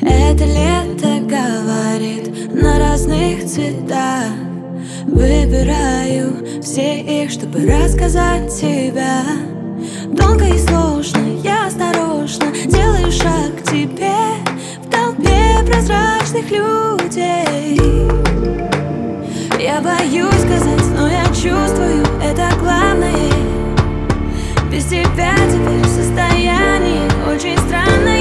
Это лето говорит на разных цветах. Выбираю все их, чтобы рассказать тебя. Тонко и сложно, я осторожно делаю шаг к тебе в толпе прозрачных людей. Я боюсь сказать, но я чувствую, это главное. Без тебя теперь состояние очень странное.